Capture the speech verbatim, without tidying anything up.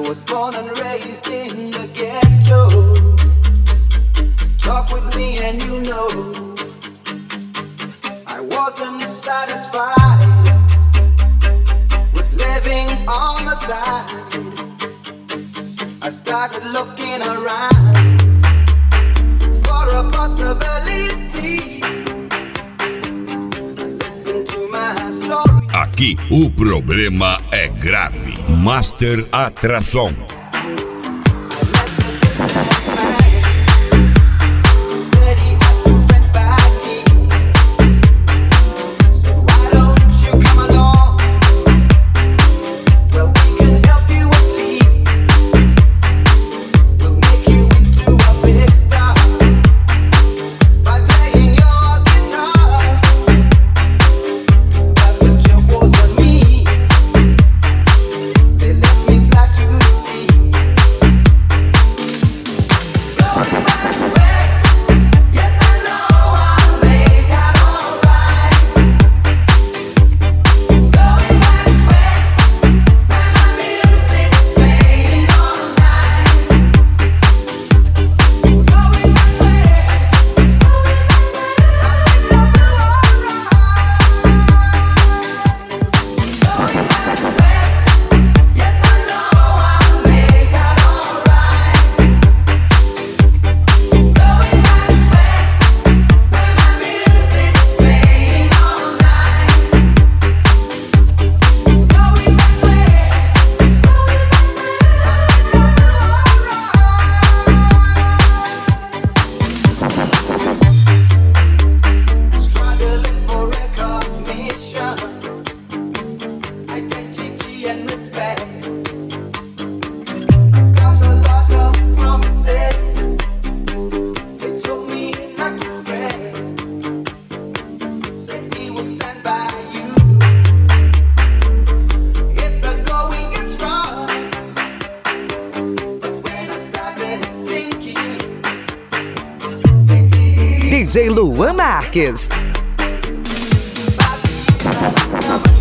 was born and raised in the ghetto. Talk with me and you know I wasn't satisfied with living on the side. I started looking around for a possibility. Listen to my story. Aqui o problema é grave. Master Atração. D J Luan Marques.